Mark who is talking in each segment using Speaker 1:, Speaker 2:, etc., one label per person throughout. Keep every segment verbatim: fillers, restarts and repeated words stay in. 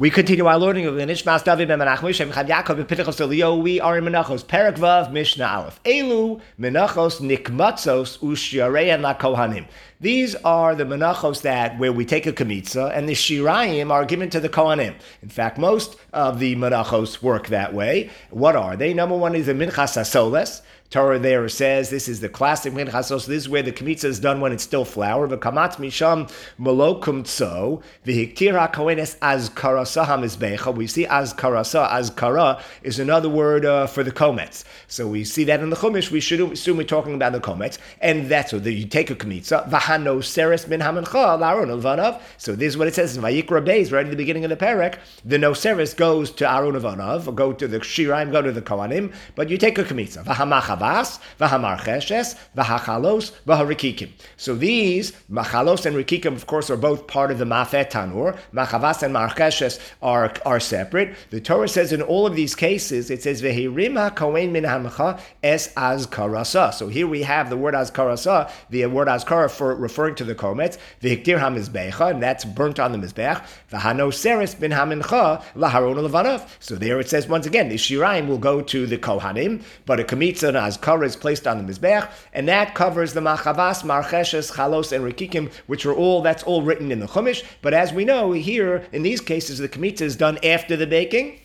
Speaker 1: We continue our learning of the Nishmas David ben Menachem Shem Chad Yaakov B'Pitachos Elio. We are in Menachos Perek Vav Mishnah Aleph. Elu Menachos Nikmatzos U'Shiarein LaKohanim. These are the Menachos that where we take a Kamitza and the Shirayim are given to the Kohanim. In fact, most of the Menachos work that way. What are they? Number one is the Minchas HaSoles. Torah there says this is the classic minchas. So this is where the kamitza is done when it's still flour. V'kamat misham malokum tzo v'hiktir hakohenes azkarasa hamizbecha. We see azkarasa. Azkara is another word uh, for the komets. So we see that in the chumash. We should assume we're talking about the komets, and that's what you take a kamitza. V'hano seres min hamancha l'Aaron Levanav. So this is what it says in Vayikra Beis, right at the beginning of the perek. The no seres goes to Aaron Levanav, or go to the shiraim, go to the kohanim, but you take a kamitza. V'hamachav. V'hamarcheshes, v'hachalos, v'harikikim. So these, machalos and rikikim, of course, are both part of the mafet tanur. Machavas and marcheshes are, are separate. The Torah says in all of these cases, it says, v'hirim ha'kohen min hamcha es azkarasa. So here we have the word azkarasa, the word azkara for referring to the komets, v'hiktir hamizbecha, and that's burnt on the mizbech, v'hano seres bin hamincha laharon levanav. So there it says, once again, the shiraim will go to the kohanim, but a kamitza and azkara is placed on the mizbech, and that covers the machavas, marcheshes, chalos, and rikikim, which are all, that's all written in the chumash. But as we know, here, in these cases, the kamitza is done after the baking.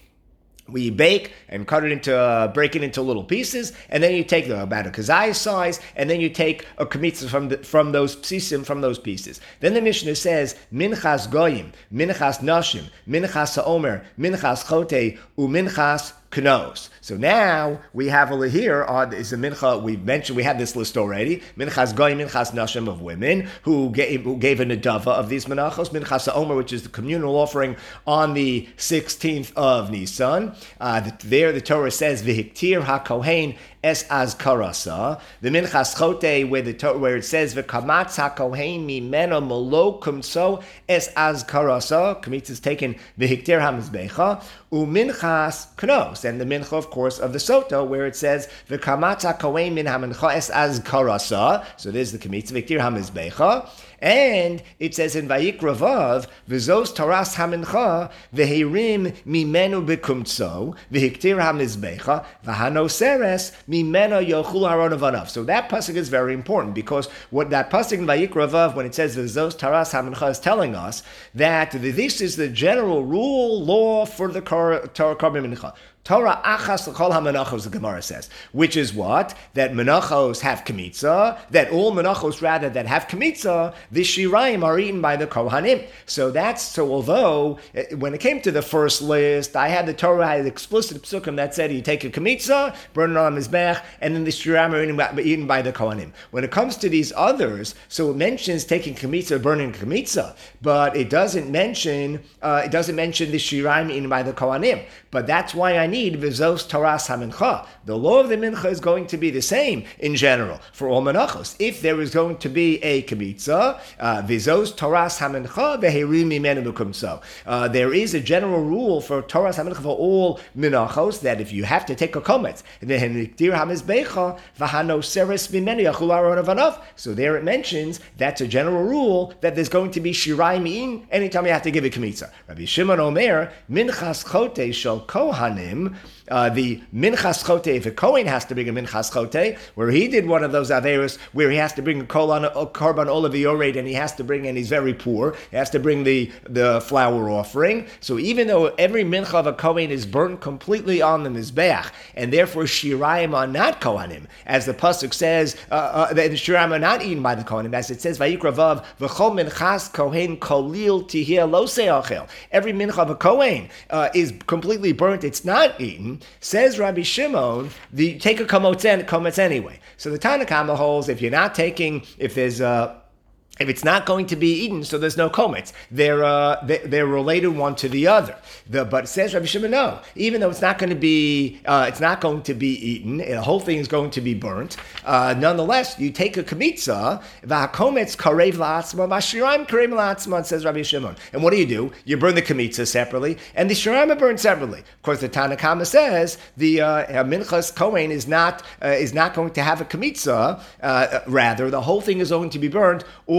Speaker 1: We bake and cut it into, uh, break it into little pieces, and then you take the, about a kazai size, and then you take a kamitza from the, from those psisim, from those pieces. Then the Mishnah says, minchas goyim, minchas nashim, minchas ha'omer, minchas chote, uminchas knos. So now we have over here on is the mincha. We mentioned we had this list already. Minchas goyim, minchas nashim of women who gave who gave a nedava of these menachos. Minchas ha'omer, which is the communal offering on the sixteenth of Nisan. Uh, there the Torah says v'hiktir hakohen es azkarasa. The minchas chote where the where it says v'kamatz hakohen mimeno malo kumso es azkarasa. Kamitz is taken v'hiktir hamizbecha uminchas knos. And the mincha, of course, of the Soto, where it says v'kamatz hakohen min hamincha es azkarasa. So there's the kamitz v'hiktir hamizbecha. And it says in Vayikra Vav, v'zos taras hamincha v'hirim mimenu bekumtso v'hiktir hamizbecha v'hano seres mimeno yochul haron avanav. So that pasuk is very important because what that pasuk in Vayikra Vav, when it says v'zos taras hamincha, is telling us that this is the general rule, law for the Torah Korban Mincha. Torah achas l'chol ha-menachos, the Gemara says, which is what? That menachos have kamitza, that all menachos rather that have kamitza, the shirayim are eaten by the kohanim. So that's, so although, when it came to the first list, I had the Torah had explicit psukim that said you take a kamitza, burn it on the mizbech, and then the shirayim are eaten by, eaten by the kohanim. When it comes to these others, so it mentions taking kamitza, burning kamitza, but it doesn't mention, uh, it doesn't mention the shirayim eaten by the kohanim. But that's why I need v'zos taras hamincha. The law of the mincha is going to be the same in general for all menachos. If there is going to be a kamitza, v'zos taras hamincha v'herim mimenu bekumso. There is a general rule for taras hamincha for all menachos that if you have to take a komet, v'heniktir hamizbecha v'hano seres mimenu yachul haron avanav. So there it mentions that's a general rule that there's going to be shirai mi'in anytime you have to give a kamitza. Rabbi Shimon Omer minchas chote shel kohanim. Uh, the minchas chote, if a kohen has to bring a minchas chote, where he did one of those averus, where he has to bring a kolan, a korban olav yored, and he has to bring, and he's very poor, he has to bring the, the flour offering. So even though every mincha of a kohen is burnt completely on the mizbeach, and therefore shirayim are not kohanim, as the pasuk says, uh, uh, the shirayim are not eaten by the kohanim, as it says, Vayikra Vav, v'chol minchas kohen kolil tihia lo seachel. Every mincha of a kohen uh, is completely burnt, it's not eaten. Says Rabbi Shimon, the take a kometz anyway. So the Tanna Kama holds if you're not taking, if there's a If it's not going to be eaten, so there's no komets. They're uh, they, they're related one to the other. The, but it says Rabbi Shimon, no. Even though it's not going to be, uh, it's not going to be eaten. The whole thing is going to be burnt. Uh, nonetheless, you take a kamitza. V'hakomets karev la'atzma, v'ashiraim karev la'atzma. Says Rabbi Shimon. And what do you do? You burn the kamitza separately, and the shiraim are burned separately. Of course, the Tanna Kama says the uh, minchas kohen is not uh, is not going to have a kamitza. Uh, rather, the whole thing is going to be burned all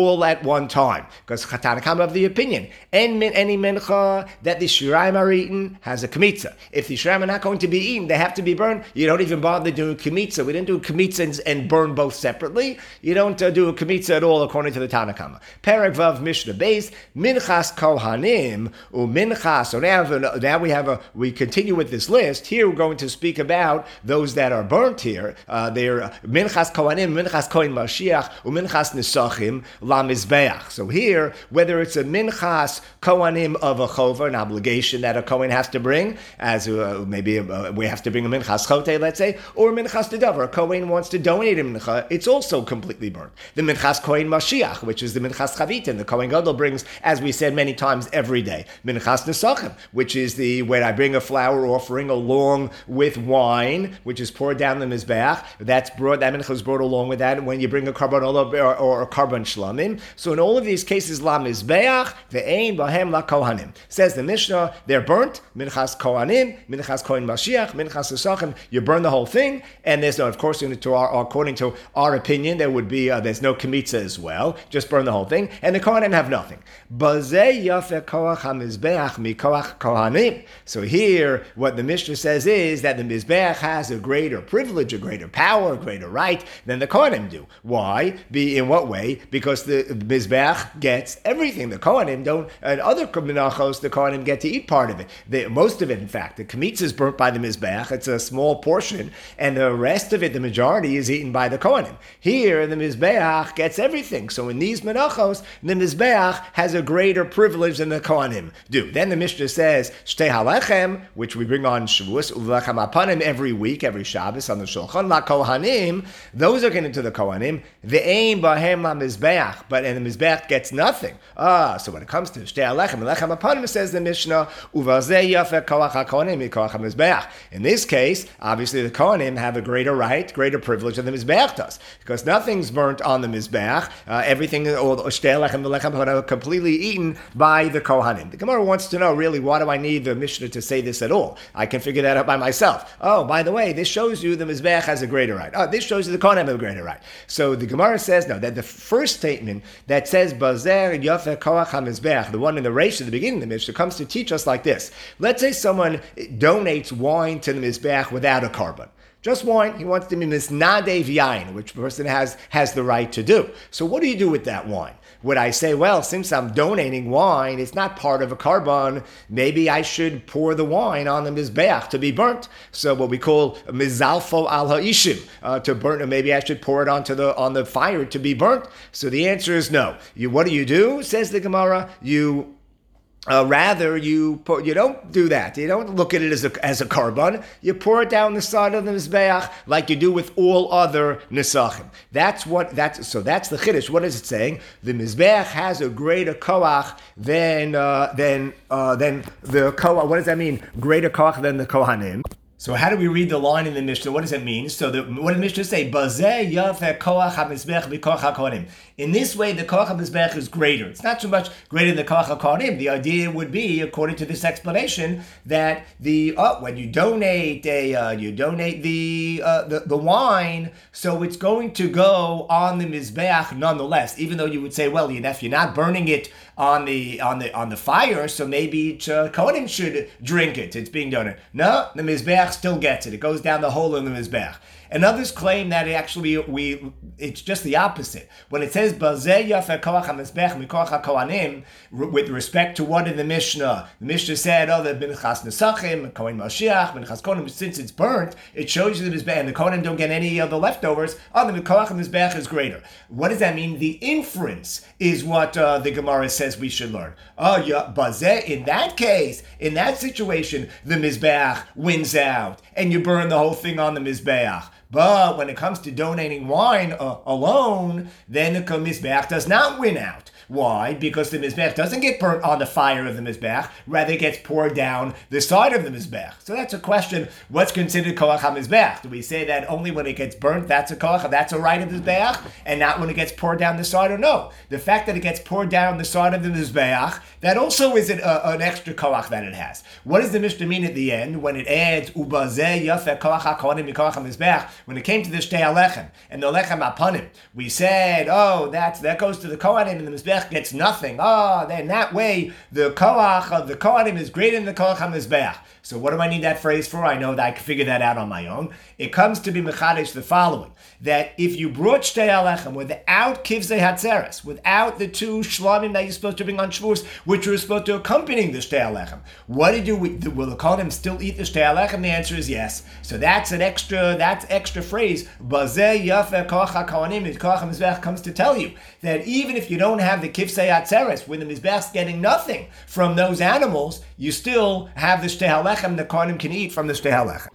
Speaker 1: all at one time. Because Tanna Kama of the opinion, and min, any mincha that the shiraim are eaten has a kmitza. If the shiraim are not going to be eaten, they have to be burned. You don't even bother doing kmitza. We didn't do kmitza and, and burn both separately. You don't uh, do a kmitza at all according to the Tanna Kama. Perek Vav Mishnah Beis, minchas kohanim, u minchas. So now, now we have a, we continue with this list. Here we're going to speak about those that are burnt here. Uh, they're minchas kohanim, minchas kohen Mashiach, u minchas nisachim la mizbeach. So here, whether it's a minchas kohanim of a chova, an obligation that a kohen has to bring, as uh, maybe uh, we have to bring a minchas chote, let's say, or minchas dedavar, a kohen wants to donate a mincha, it's also completely burnt. The minchas kohen Mashiach, which is the minchas chavitin, the kohen gadol brings, as we said many times every day, minchas nisachim, which is the when I bring a flour offering along with wine, which is poured down the mizbeach. That's brought, that mincha is brought along with that. When you bring a carbon or, or a carbon shlamim, so in all of these cases, la mizbeach ve'ein bahem la kohanim. Says the Mishnah, they're burnt. Minchas kohanim, minchas kohen Mashiach, minchas nisachim. You burn the whole thing, and there's no, of course, to our, according to our opinion, there would be uh, there's no kmitza as well. Just burn the whole thing, and the kohanim have nothing. Bazeh yafe koach hamizbeach mikoach kohanim. So here, what the Mishnah says is that the mizbeach has a greater privilege, a greater power, a greater right than the kohanim do. Why? Be in what way? Because the, the mizbeach gets everything. The kohanim don't, and other menachos, the kohanim get to eat part of it. The, most of it, in fact, the kmitza is burnt by the mizbeach. It's a small portion, and the rest of it, the majority, is eaten by the kohanim. Here, the mizbeach gets everything. So in these menachos, the mizbeach has a greater privilege than the kohanim do. Then the Mishnah says, shtei halechem, which we bring on Shavuos, ulechem apanim every week, every Shabbos on the Shulchan, la kohanim, those are getting to the kohanim, ve'ein bahem la mizbeach, but and the mizbeach gets nothing. Ah, so when it comes to shtei halechem, lechem apanim, says the Mishnah, uvazeh yafeh koach ha-kohanim, mikoach ha-mizbeach. In this case, obviously the kohanim have a greater right, greater privilege than the mizbeach does, because nothing's burnt on the mizbeach, uh, everything, or shtei halechem, the lechem are completely eaten by the kohanim. The Gemara wants to know, really, why do I need the Mishnah to say this at all? I can figure that out by myself. Oh, by the way, this shows you the mizbeach has a greater right. Oh, this shows you the kohanim have a greater right. So the Gemara says, no, that the first statement that says, Bazer yafeh koach ha-mizbeach, the one in the Reish at the beginning of the Mishnah, comes to teach us like this. Let's say someone donates wine to the mizbeach without a carbon. Just wine. He wants to be misnadev yain, which the person has, has the right to do. So what do you do with that wine? Would I say, well, since I'm donating wine, it's not part of a carbon, maybe I should pour the wine on the mizbeach to be burnt. So what we call mizalfo al ha'ishim, uh, to burn, or maybe I should pour it onto the on the fire to be burnt. So the answer is no. You, what do you do? Says the Gemara. You Uh, rather, you put, you don't do that. You don't look at it as a as a carbon. You pour it down the side of the mizbeach like you do with all other nisachim. That's what that's. So that's the chiddush. What is it saying? The mizbeach has a greater koach than uh, than uh, than the koach. What does that mean? Greater koach than the kohanim. So how do we read the line in the Mishnah? What does it mean? So the, what did the Mishnah say? Bazeh yafeh koach ha-mizbech b'koach ha-kohanim. In this way, the koach ha-mizbech is greater. It's not so much greater than the koach ha-kohanim. The idea would be, according to this explanation, that the oh, when you donate a uh, you donate the, uh, the the wine, so it's going to go on the mizbeach nonetheless. Even though you would say, well, if you're not burning it on the on the on the fire, so maybe uh, kohanim should drink it. It's being donated. No, the mizbeach still gets it. It goes down the hole in the mizbeach. And others claim that it actually we it's just the opposite. When it says Bazeh yafeh koach ha-mizbech mikoach ha-kohanim, with respect to what in the Mishnah, the Mishnah said, oh, the minchas nesachim, kohen Mashiach, minchas kohanim, since it's burnt, it shows you the mizbech, and the kohanim don't get any of the leftovers. Oh, the koach ha-mizbech is greater. What does that mean? The inference is what uh, the Gemara says we should learn. Oh, yeah, Bazeh, in that case, in that situation, the mizbech wins out, and you burn the whole thing on the mizbech. But when it comes to donating wine uh, alone, then the mizbeach does not win out. Why? Because the Mizbech doesn't get burnt on the fire of the Mizbech, rather it gets poured down the side of the Mizbech. So that's a question, what's considered Koach HaMizbech? Do we say that only when it gets burnt, that's a Koach, that's a right of the Mizbech, and not when it gets poured down the side, or no? The fact that it gets poured down the side of the Mizbech, that also is an, uh, an extra Koach that it has. What does the Mishnah mean at the end when it adds Ubazeh Yafeh Koach HaKohanim Mikoach HaMizbech? When it came to the Shtei HaLechem and the Lechem HaPanim, we said, oh, that's, that goes to the Kohanim and the Mizbech gets nothing. Oh, then that way the Koach of the Kohanim is greater than the Koach HaMizbech. So what do I need that phrase for? I know that I can figure that out on my own. It comes to be Mechadesh the following, that if you brought Shtei HaLechem without Kivzei Hatzeres, without the two Shlamim that you're supposed to bring on Shavuos, which were supposed to accompany the Shtei HaLechem, what did you, will the Kohanim still eat the Shtei HaLechem? The answer is yes. So that's an extra, that's extra phrase, Bazeh Yafeh Koach HaKohanim, Koach HaMizbech, comes to tell you that even if you don't have the Kivzei Hatzeres, when the Mizbech's getting nothing from those animals, you still have the Shtei HaLechem, the Kohanim can eat from the Shtei HaLechem.